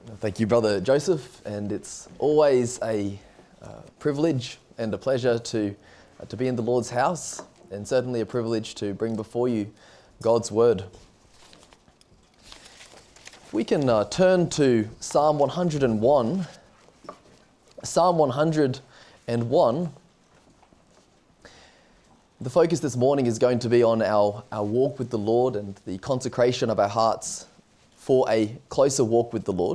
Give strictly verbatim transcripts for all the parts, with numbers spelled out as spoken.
Thank you, Brother Joseph, and it's always a uh, privilege and a pleasure to uh, to be in the Lord's house, and certainly a privilege to bring before you God's Word. If we can uh, turn to Psalm one hundred and one, Psalm one hundred and one, the focus this morning is going to be on our, our walk with the Lord and the consecration of our hearts for a closer walk with the Lord.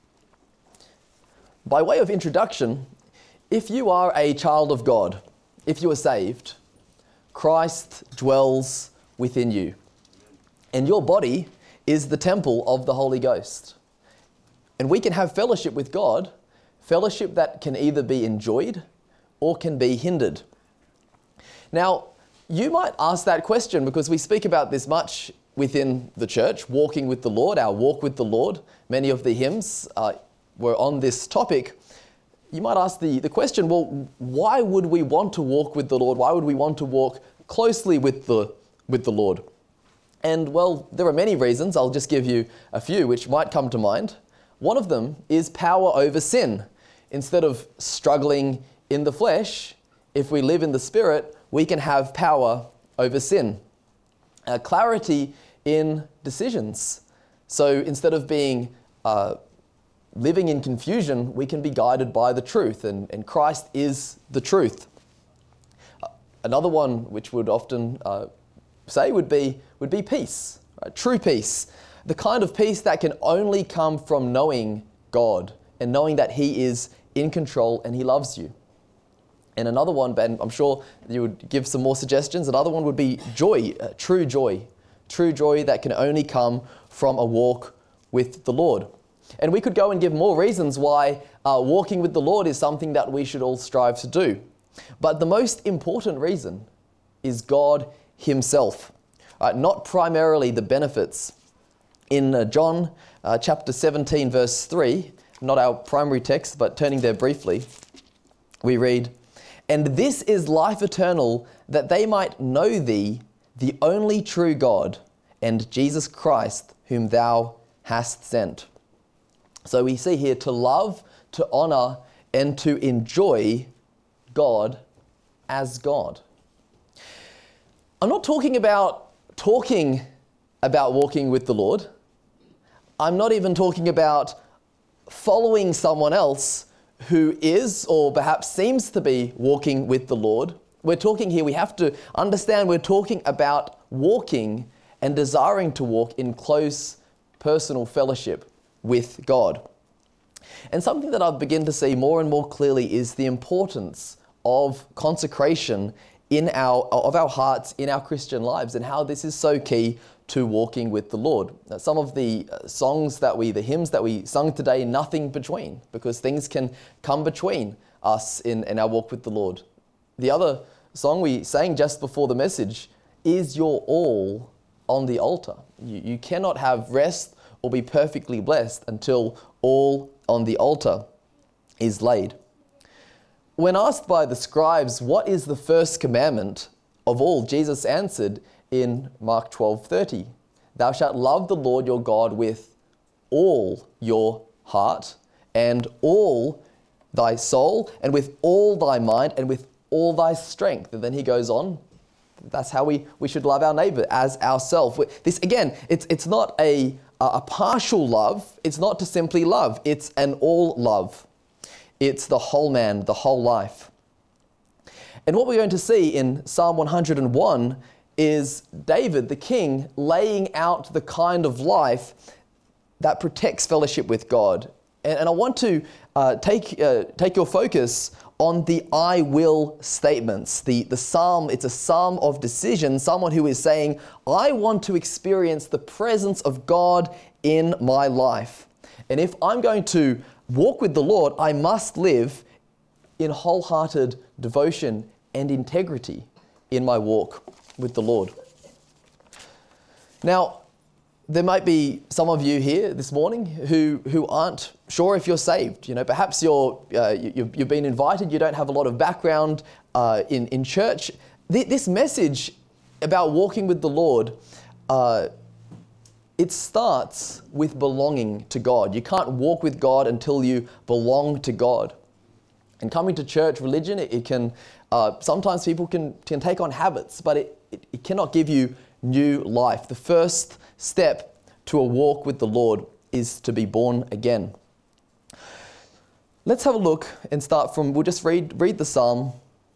By way of introduction, if you are a child of God, if you are saved, Christ dwells within you, and your body is the temple of the Holy Ghost. And we can have fellowship with God, fellowship that can either be enjoyed or can be hindered. Now, you might ask that question because we speak about this much within the church, walking with the Lord, our walk with the Lord. Many of the hymns uh, were on this topic. You might ask the, the question, well, why would we want to walk with the Lord? Why would we want to walk closely with the, with the Lord? And well, there are many reasons. I'll just give you a few which might come to mind. One of them is power over sin. Instead of struggling in the flesh, if we live in the Spirit, we can have power over sin. Uh, clarity in decisions. So instead of being uh, living in confusion, we can be guided by the truth, and, and Christ is the truth. Uh, another one which would often uh, say would be would be peace, right? True peace, the kind of peace that can only come from knowing God and knowing that He is in control and He loves you. And another one, Ben, I'm sure you would give some more suggestions. Another one would be joy, uh, true joy. True joy that can only come from a walk with the Lord. And we could go and give more reasons why uh, walking with the Lord is something that we should all strive to do. But the most important reason is God Himself, uh, not primarily the benefits. In uh, John uh, chapter seventeen, verse three, not our primary text, but turning there briefly, we read, "And this is life eternal, that they might know Thee, the only true God, and Jesus Christ, whom Thou hast sent." So we see here to love, to honor, and to enjoy God as God. I'm not talking about talking about walking with the Lord. I'm not even talking about following someone else who is or perhaps seems to be walking with the Lord. We're talking here, we have to understand we're talking about walking and desiring to walk in close personal fellowship with God. And something that I've begun to see more and more clearly is the importance of consecration in our of our hearts in our Christian lives, and how this is so key to walking with the Lord. Now, some of the songs that we, the hymns that we sung today, nothing between, because things can come between us in, in our walk with the Lord. The other song we sang just before the message is your all on the altar. You, you cannot have rest or be perfectly blessed until all on the altar is laid. When asked by the scribes, what is the first commandment of all, Jesus answered in Mark twelve thirty, "Thou shalt love the Lord your God with all your heart and all thy soul and with all thy mind and with all thy strength." And then he goes on, that's how we, we should love our neighbor as ourselves. This, again, it's it's not a, a partial love. It's not to simply love. It's an all love. It's the whole man, the whole life. And what we're going to see in Psalm one hundred and one is David, the king, laying out the kind of life that protects fellowship with God. And, and I want to uh, take uh, take your focus on the I will statements. The, the psalm, it's a psalm of decision, someone who is saying, I want to experience the presence of God in my life. And if I'm going to walk with the Lord, I must live in wholehearted devotion and integrity in my walk with the Lord. Now, there might be some of you here this morning who, who aren't sure if you're saved. You know, perhaps you're, uh, you, you've been invited, you don't have a lot of background uh, in, in church. Th- this message about walking with the Lord uh, it starts with belonging to God. You can't walk with God until you belong to God. And coming to church religion, it, it can, uh, sometimes people can, can take on habits, but it, it, it cannot give you new life. The first step to a walk with the Lord is to be born again. Let's have a look and start from, we'll just read, read the psalm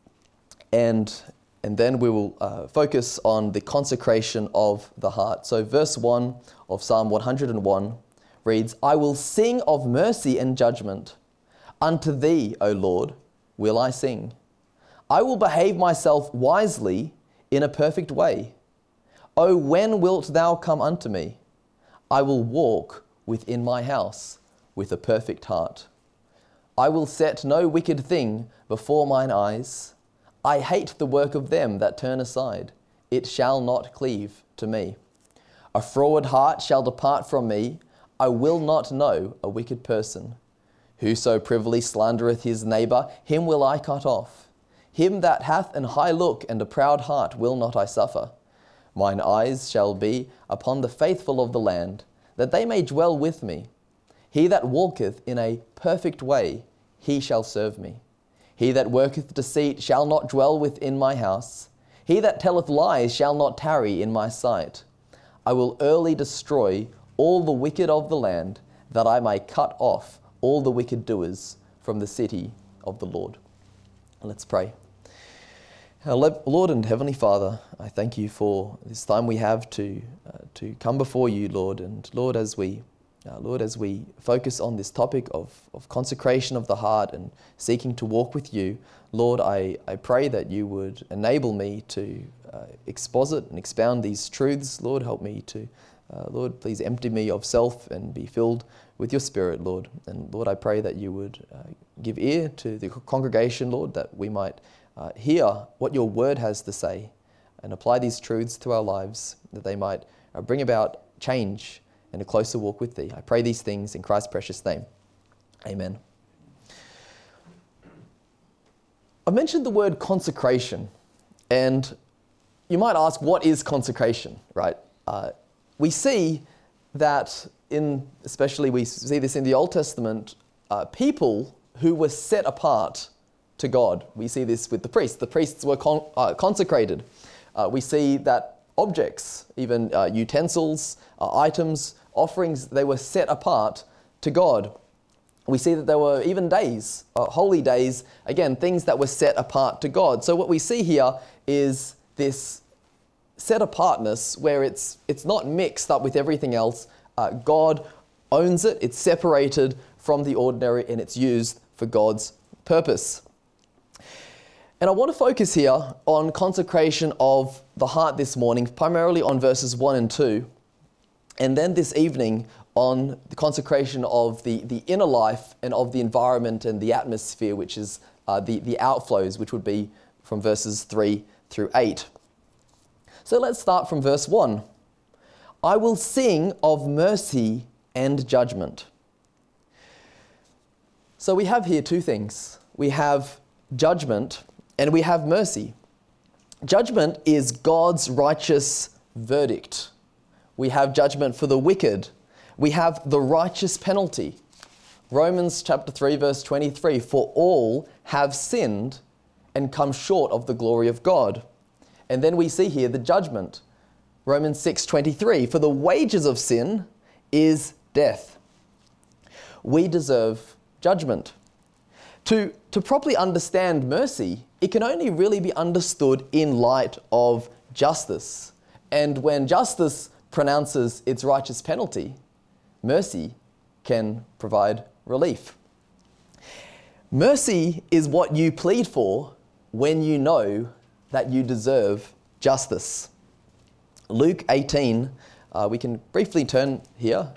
and And then we will uh, focus on the consecration of the heart. So verse one of Psalm one hundred and one reads, I will sing of mercy and judgment. Unto thee, O Lord, will I sing. I will behave myself wisely in a perfect way. O when wilt thou come unto me? I will walk within my house with a perfect heart. I will set no wicked thing before mine eyes. I hate the work of them that turn aside. It shall not cleave to me. A froward heart shall depart from me. I will not know a wicked person. Whoso privily slandereth his neighbour, him will I cut off. Him that hath an high look and a proud heart will not I suffer. Mine eyes shall be upon the faithful of the land, that they may dwell with me. He that walketh in a perfect way, he shall serve me. He that worketh deceit shall not dwell within my house. He that telleth lies shall not tarry in my sight. I will early destroy all the wicked of the land, that I may cut off all the wicked doers from the city of the Lord. Let's pray. Our Lord and Heavenly Father, I thank you for this time we have to uh, to come before you, Lord. And Lord, as we Uh, Lord, as we focus on this topic of, of consecration of the heart and seeking to walk with you, Lord, I, I pray that you would enable me to uh, exposit and expound these truths. Lord, help me to, uh, Lord, please empty me of self and be filled with your Spirit, Lord. And Lord, I pray that you would uh, give ear to the congregation, Lord, that we might uh, hear what your word has to say and apply these truths to our lives, that they might uh, bring about change and a closer walk with thee. I pray these things in Christ's precious name. Amen. I mentioned the word consecration, and you might ask, what is consecration, right? Uh, we see that in, especially we see this in the Old Testament, uh, people who were set apart to God. We see this with the priests. The priests were con- uh, consecrated. Uh, we see that objects, even uh, utensils, uh, items, offerings, they were set apart to God. We see that there were even days, uh, holy days, again, things that were set apart to God. So what we see here is this set apartness where it's it's not mixed up with everything else. Uh, God owns it, it's separated from the ordinary, and it's used for God's purpose. And I want to focus here on consecration of the heart this morning, primarily on verses one and two, and then this evening on the consecration of the, the inner life and of the environment and the atmosphere, which is uh, the, the outflows, which would be from verses three through eight. So let's start from verse one. I will sing of mercy and judgment. So we have here two things. We have judgment and we have mercy. Judgment is God's righteous verdict. We have judgment for the wicked. We have the righteous penalty. Romans chapter three, verse twenty-three, for all have sinned and come short of the glory of God. And then we see here the judgment. Romans six twenty-three, for the wages of sin is death. We deserve judgment. To, to properly understand mercy, it can only really be understood in light of justice. And when justice pronounces its righteous penalty, mercy can provide relief. Mercy is what you plead for when you know that you deserve justice. Luke eighteen, uh, we can briefly turn here.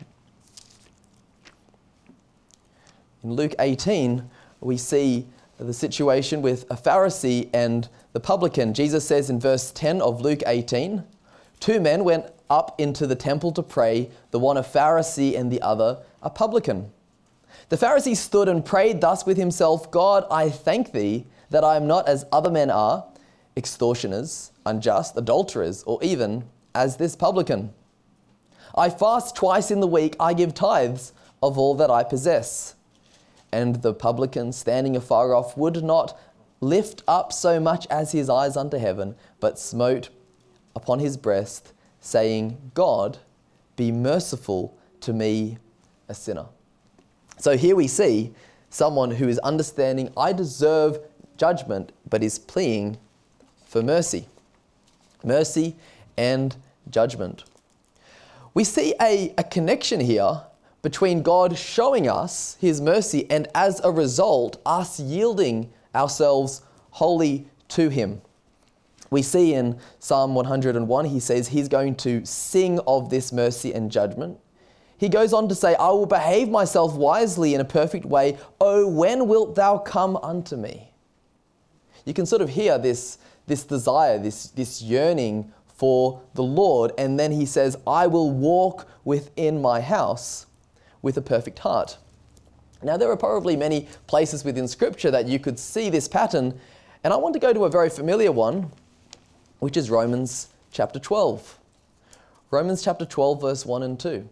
In Luke eighteen, we see the situation with a Pharisee and the publican. Jesus says in verse ten of Luke eighteen, two men went up into the temple to pray, the one a Pharisee and the other a publican. The Pharisee stood and prayed thus with himself, God, I thank thee that I am not as other men are, extortioners, unjust, adulterers, or even as this publican. I fast twice in the week. I give tithes of all that I possess. And the publican, standing afar off, would not lift up so much as his eyes unto heaven, but smote upon his breast, saying, God, be merciful to me, a sinner. So here we see someone who is understanding, I deserve judgment, but is pleading for mercy. Mercy and judgment. We see a, a connection here between God showing us his mercy and as a result, us yielding ourselves wholly to him. We see in Psalm one hundred and one, he says he's going to sing of this mercy and judgment. He goes on to say, I will behave myself wisely in a perfect way. Oh, when wilt thou come unto me? You can sort of hear this, this desire, this, this yearning for the Lord. And then he says, I will walk within my house with a perfect heart. Now, there are probably many places within Scripture that you could see this pattern. And I want to go to a very familiar one, which is Romans chapter twelve. Romans chapter twelve, verse one and two.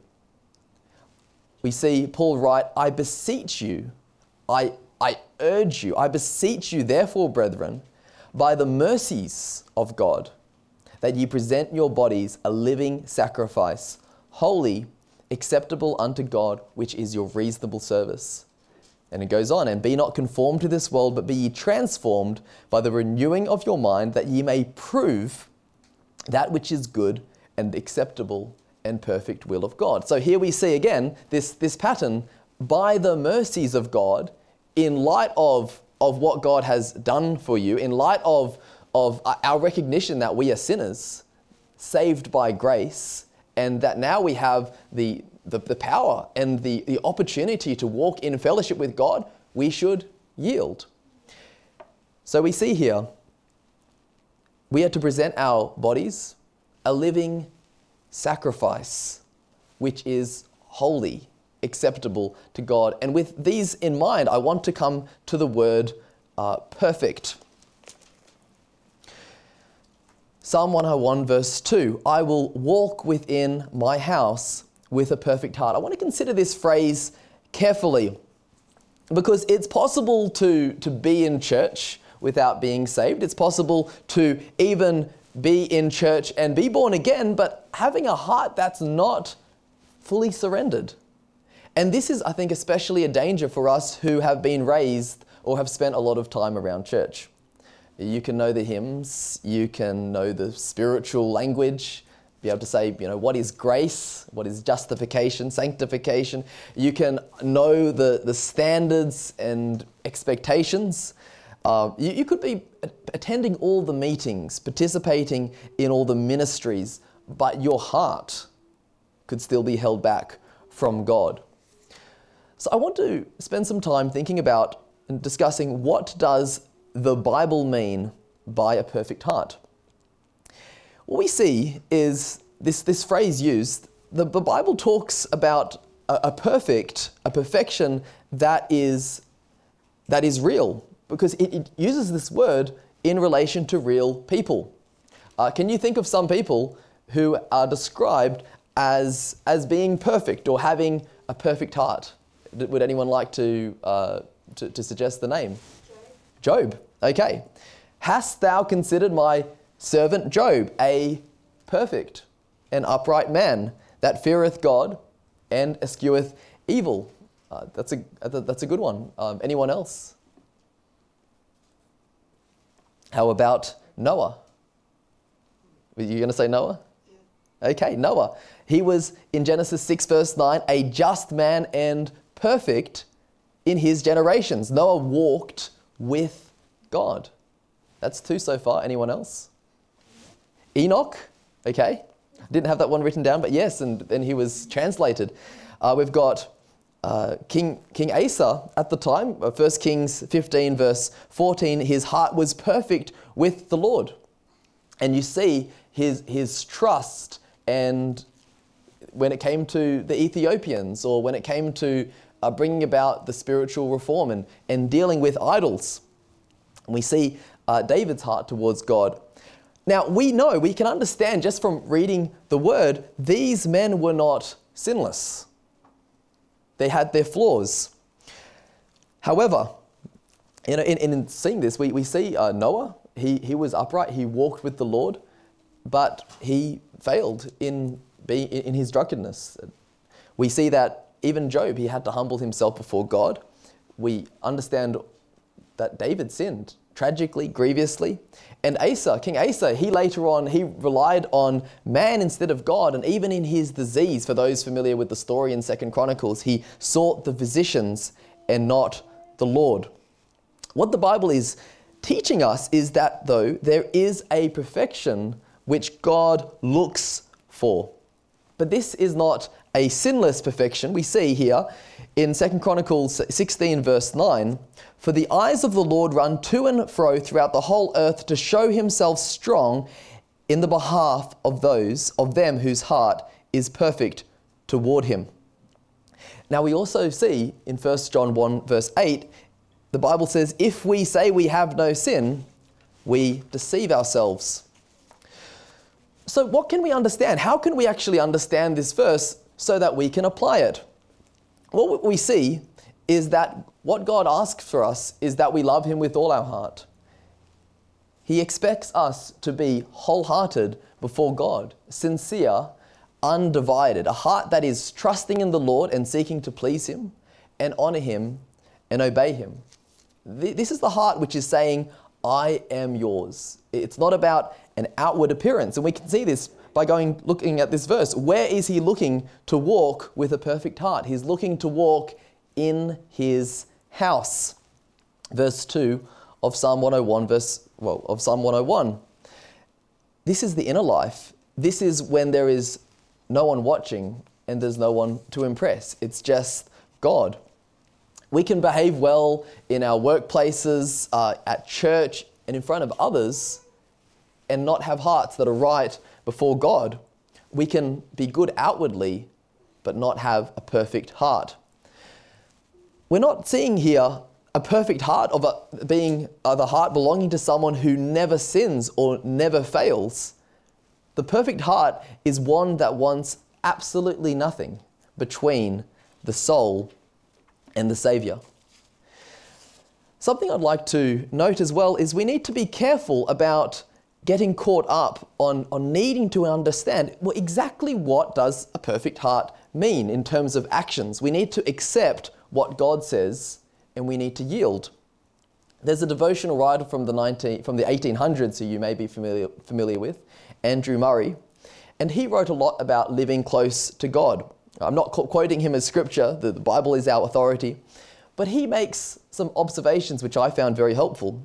We see Paul write, I beseech you, I, I urge you, I beseech you, therefore, brethren, by the mercies of God, that ye present your bodies a living sacrifice, holy, acceptable unto God, which is your reasonable service. And it goes on, and be not conformed to this world, but be ye transformed by the renewing of your mind, that ye may prove that which is good and acceptable and perfect will of God. So here we see again this, this pattern, by the mercies of God, in light of, of what God has done for you, in light of, of our recognition that we are sinners, saved by grace, and that now we have the, the, the power and the, the opportunity to walk in fellowship with God, we should yield. So we see here, we are to present our bodies a living sacrifice, which is holy, acceptable to God. And with these in mind, I want to come to the word uh, perfect. Psalm one oh one verse two, I will walk within my house with a perfect heart. I want to consider this phrase carefully because it's possible to, to be in church without being saved. It's possible to even be in church and be born again, but having a heart that's not fully surrendered. And this is, I think, especially a danger for us who have been raised or have spent a lot of time around church. You can know the hymns, you can know the spiritual language, be able to say, you know, what is grace, what is justification, sanctification. You can know the, the standards and expectations. Uh, you, you could be attending all the meetings, participating in all the ministries, but your heart could still be held back from God. So I want to spend some time thinking about and discussing what does the Bible mean by a perfect heart. What we see is this, this phrase used, the, the Bible talks about a, a perfect, a perfection that is, that is real, because it, it uses this word in relation to real people. Uh, can you think of some people who are described as, as being perfect or having a perfect heart? Would anyone like to, uh, to, to suggest the name? Job. Job. Okay. Hast thou considered my servant Job, a perfect and upright man that feareth God and escheweth evil? Uh, that's a that's a good one. Um, anyone else? How about Noah? Were you going to say Noah? Yeah. Okay, Noah. He was, in Genesis six verse nine, a just man and perfect in his generations. Noah walked with God. That's two so far. Anyone else? Enoch. Okay. Didn't have that one written down, but yes, and then he was translated. Uh, we've got uh, King King Asa at the time, uh, First Kings fifteen verse fourteen, his heart was perfect with the Lord. And you see his, his trust, and when it came to the Ethiopians, or when it came to uh, bringing about the spiritual reform and, and dealing with idols, we see uh, David's heart towards God. Now, we know, we can understand just from reading the word, these men were not sinless. They had their flaws. However, in, in, in seeing this, we, we see uh, Noah, he, he was upright, he walked with the Lord, but he failed in, being, in his drunkenness. We see that even Job, he had to humble himself before God. We understand that David sinned tragically, grievously. And Asa, King Asa, he later on, he relied on man instead of God. And even in his disease, for those familiar with the story in Second Chronicles, he sought the physicians and not the Lord. What the Bible is teaching us is that, though, there is a perfection which God looks for. But this is not a sinless perfection. We see here in Second Chronicles sixteen verse nine, "For the eyes of the Lord run to and fro throughout the whole earth to show himself strong in the behalf of those of them whose heart is perfect toward him." Now we also see in First John one verse eight, the Bible says, "If we say we have no sin, we deceive ourselves." So what can we understand? How can we actually understand this verse so that we can apply it? What we see is that what God asks for us is that we love him with all our heart. He expects us to be wholehearted before God, sincere, undivided, a heart that is trusting in the Lord and seeking to please him and honor him and obey him. This is the heart which is saying, "I am yours." It's not about an outward appearance. And we can see this by going looking at this verse. Where is he looking to walk with a perfect heart? He's looking to walk in his house. Verse two of Psalm one oh one, verse well, of Psalm one oh one. This is the inner life. This is when there is no one watching and there's no one to impress. It's just God. We can behave well in our workplaces, uh, at church, and in front of others, and not have hearts that are right before God. We can be good outwardly, but not have a perfect heart. We're not seeing here a perfect heart of a, being uh, the heart belonging to someone who never sins or never fails. The perfect heart is one that wants absolutely nothing between the soul and the Savior. Something I'd like to note as well is we need to be careful about getting caught up on, on needing to understand, well, exactly what does a perfect heart mean in terms of actions. We need to accept what God says and we need to yield. There's a devotional writer from the nineteen from the eighteen hundreds who you may be familiar familiar with, Andrew Murray, and he wrote a lot about living close to God. I'm not quoting him as scripture, the Bible is our authority, but he makes some observations which I found very helpful.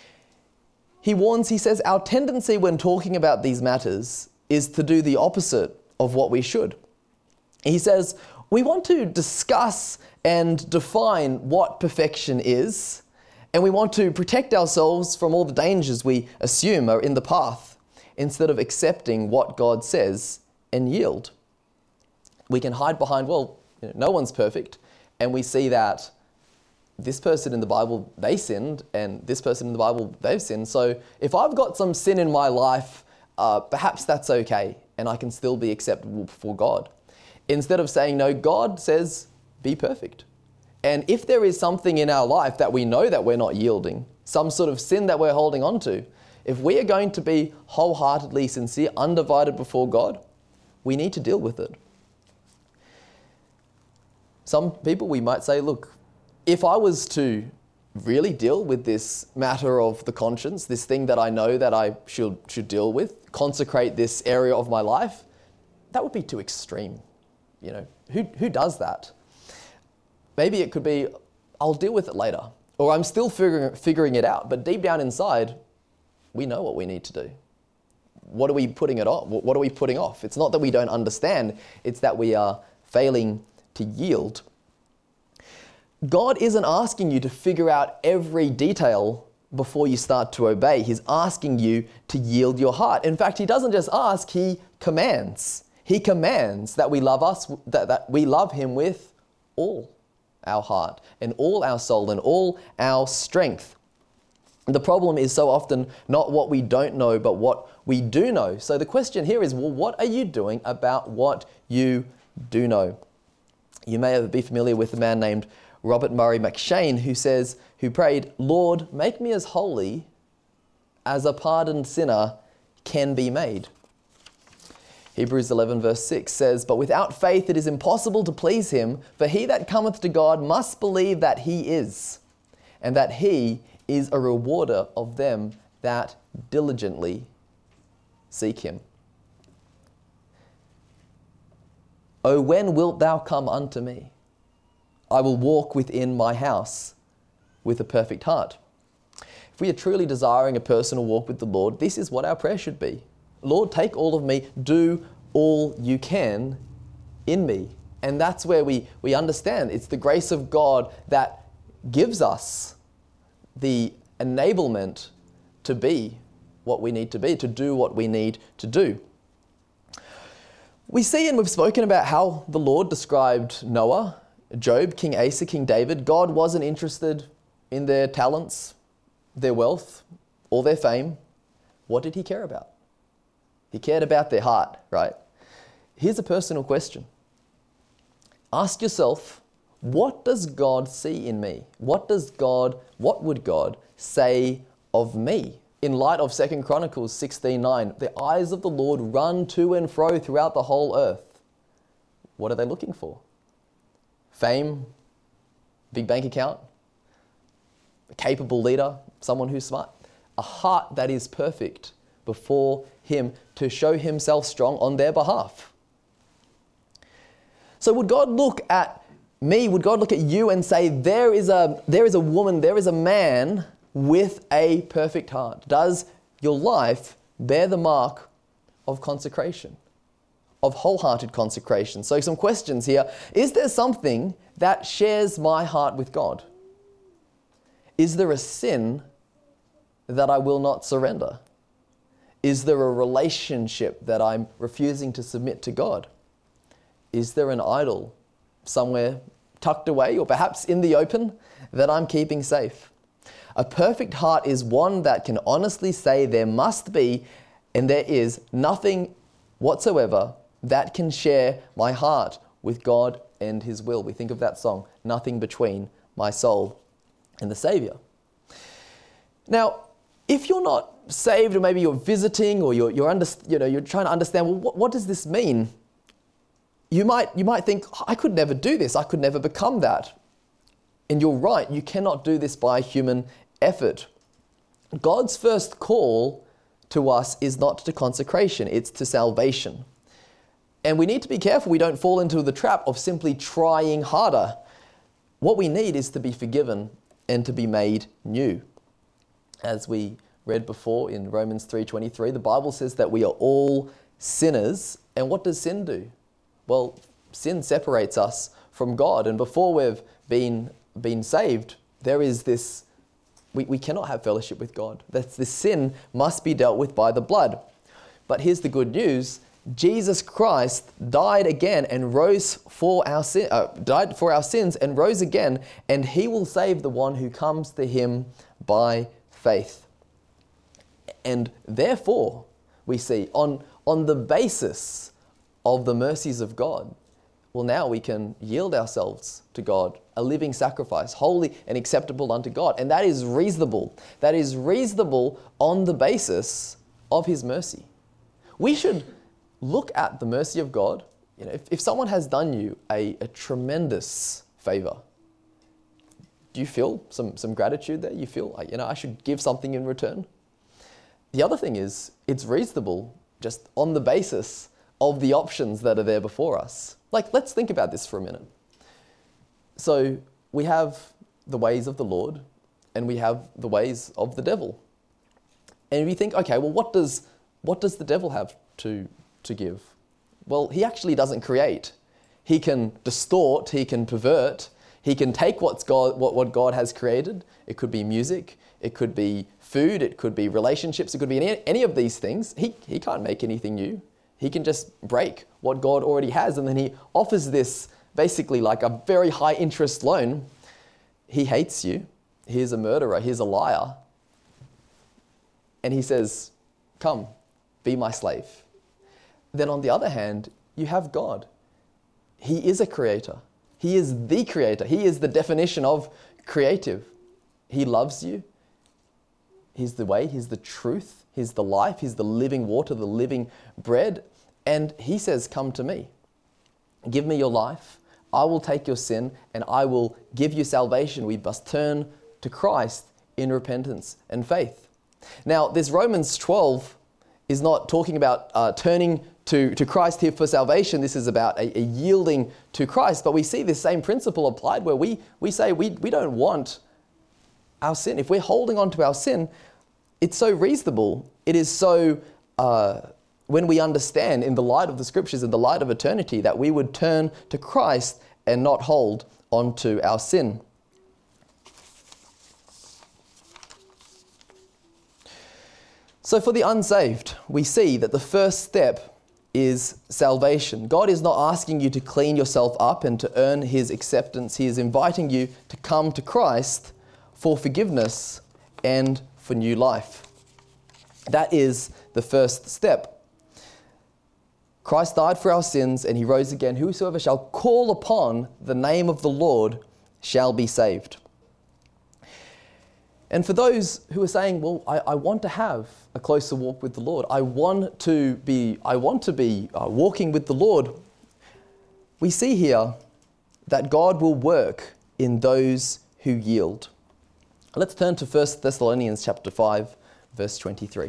He warns, he says, our tendency when talking about these matters is to do the opposite of what we should. He says, we want to discuss and define what perfection is, and we want to protect ourselves from all the dangers we assume are in the path, instead of accepting what God says and yield. We can hide behind, well, you know, no one's perfect, and we see that this person in the Bible, they sinned, and this person in the Bible, they've sinned. So if I've got some sin in my life, uh, perhaps that's okay, and I can still be acceptable before God. Instead of saying, no, God says, be perfect. And if there is something in our life that we know that we're not yielding, some sort of sin that we're holding on to, if we are going to be wholeheartedly sincere, undivided before God, we need to deal with it. Some people, we might say, look, if I was to really deal with this matter of the conscience, this thing that I know that I should should deal with, consecrate this area of my life, that would be too extreme. You know, who who does that? Maybe it could be, I'll deal with it later, or I'm still figuring figuring it out. But deep down inside, we know what we need to do. What are we putting it off? What are we putting off? It's not that we don't understand; it's that we are failing to yield. God isn't asking you to figure out every detail before you start to obey. He's asking you to yield your heart. In fact, he doesn't just ask, he commands. He commands that we love us, that, that we love him with all our heart and all our soul and all our strength. The problem is so often not what we don't know, but what we do know. So the question here is, well, what are you doing about what you do know? You may be familiar with a man named Robert Murray M'Cheyne who says, who prayed, "Lord, make me as holy as a pardoned sinner can be made." Hebrews eleven verse six says, "But without faith it is impossible to please him, for he that cometh to God must believe that he is, and that he is a rewarder of them that diligently seek him." "O when wilt thou come unto me? I will walk within my house with a perfect heart." If we are truly desiring a personal walk with the Lord, this is what our prayer should be. Lord, take all of me, do all you can in me. And that's where we, we understand it's the grace of God that gives us the enablement to be what we need to be, to do what we need to do. We see, and we've spoken about how the Lord described Noah, Job, King Asa, King David. God wasn't interested in their talents, their wealth, or their fame. What did he care about? He cared about their heart, right? Here's a personal question. Ask yourself, what does God see in me? What does God, what would God say of me? In light of Second Chronicles sixteen nine, the eyes of the Lord run to and fro throughout the whole earth. What are they looking for? Fame? Big bank account? A capable leader? Someone who's smart? A heart that is perfect before him to show himself strong on their behalf. So would God look at me, would God look at you and say, there is a, there is a woman, there is a man with a perfect heart? Does your life bear the mark of consecration, of wholehearted consecration? So some questions here. Is there something that shares my heart with God? Is there a sin that I will not surrender? Is there a relationship that I'm refusing to submit to God? Is there an idol somewhere tucked away or perhaps in the open that I'm keeping safe? A perfect heart is one that can honestly say there must be and there is nothing whatsoever that can share my heart with God and his will. We think of that song, "Nothing Between My Soul and the Savior." Now, if you're not saved, or maybe you're visiting, or you're you're under, you know you're trying to understand, well, what, what does this mean? You might you might think, I could never do this. I could never become that. And you're right. You cannot do this by human effort. God's first call to us is not to consecration; it's to salvation. And we need to be careful we don't fall into the trap of simply trying harder. What we need is to be forgiven and to be made new. As we read before in Romans three twenty-three, the Bible says that we are all sinners. And what does sin do? Well, sin separates us from God. And before we've been, been saved, there is this, we, we cannot have fellowship with God. That's, this sin must be dealt with by the blood. But here's the good news. Jesus Christ died again and rose for our sin, uh, died for our sins and rose again, and he will save the one who comes to him by faith. And therefore, we see on, on the basis of the mercies of God, well, now we can yield ourselves to God, a living sacrifice, holy and acceptable unto God. And that is reasonable. That is reasonable on the basis of his mercy. We should look at the mercy of God. You know, if, if someone has done you a, a tremendous favor, do you feel some, some gratitude there? You feel like, you know, I should give something in return? The other thing is, it's reasonable just on the basis of the options that are there before us. Like, let's think about this for a minute. So we have the ways of the Lord and we have the ways of the devil. And we think, okay, well, what does what does the devil have to, to give? Well, he actually doesn't create. He can distort, he can pervert, he can take what's God, what, what God has created. It could be music, it could be food, it could be relationships, it could be any, any of these things. He, he can't make anything new. He can just break what God already has, and then he offers this basically like a very high interest loan. He hates you. He's a murderer. He's a liar. and he says, come, be my slave. Then on the other hand, you have God. He is a creator. He is the creator. He is the definition of creative. He loves you. He's the way, he's the truth, he's the life, he's the living water, the living bread. And he says, come to me. Give me your life. I will take your sin and I will give you salvation. We must turn to Christ in repentance and faith. Now, this Romans twelve is not talking about uh, turning to, to Christ here for salvation. This is about a, a yielding to Christ. But we see this same principle applied where we, we say we, we don't want our sin. If we're holding on to our sin, it's so reasonable. It is so, uh, when we understand in the light of the scriptures, in the light of eternity, that we would turn to Christ and not hold on to our sin. So for the unsaved, we see that the first step is salvation. God is not asking you to clean yourself up and to earn his acceptance. He is inviting you to come to Christ for forgiveness and for new life. That is the first step. Christ died for our sins and he rose again. Whosoever shall call upon the name of the Lord shall be saved. And for those who are saying, well, I, I want to have a closer walk with the Lord. I want to be, I want to be uh, walking with the Lord. We see here that God will work in those who yield. Let's turn to First Thessalonians chapter five, verse twenty-three.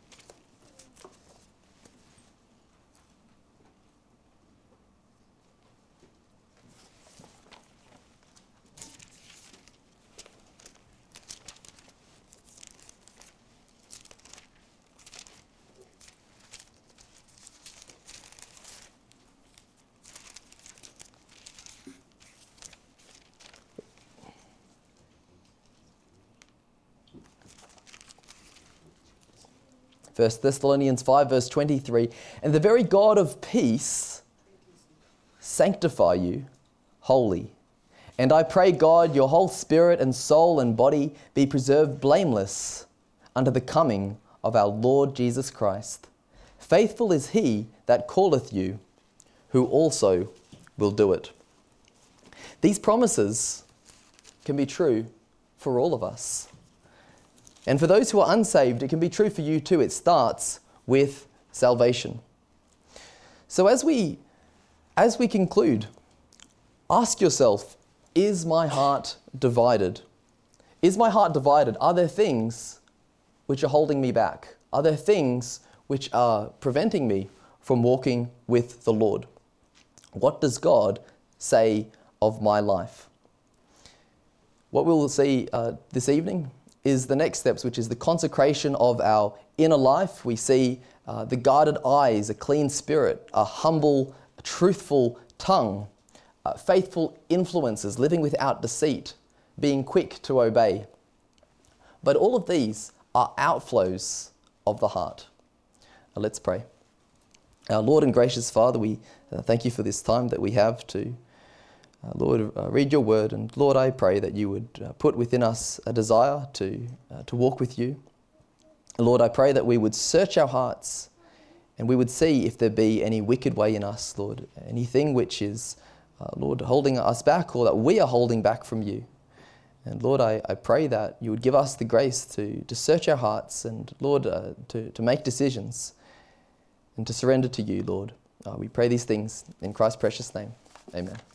First Thessalonians five, verse twenty-three, and the very God of peace sanctify you wholly. And I pray God, your whole spirit and soul and body be preserved blameless unto the coming of our Lord Jesus Christ. Faithful is he that calleth you, who also will do it. These promises can be true for all of us. And for those who are unsaved, it can be true for you too. It starts with salvation. So as we, as we conclude, ask yourself, is my heart divided? Is my heart divided? Are there things which are holding me back? Are there things which are preventing me from walking with the Lord? What does God say of my life? What we'll see uh, this evening is the next steps, which is the consecration of our inner life. We see uh, the guarded eyes, a clean spirit, a humble, truthful tongue, uh, faithful influences, living without deceit, being quick to obey. But all of these are outflows of the heart. Uh, let's pray. Our Lord and gracious Father, we uh, thank you for this time that we have to Uh, Lord, uh, read your word, and Lord, I pray that you would uh, put within us a desire to, uh, to walk with you. Lord, I pray that we would search our hearts and we would see if there be any wicked way in us, Lord, anything which is, uh, Lord, holding us back or that we are holding back from you. And Lord, I, I pray that you would give us the grace to, to search our hearts and, Lord, uh, to, to make decisions and to surrender to you, Lord. Uh, we pray these things in Christ's precious name. Amen.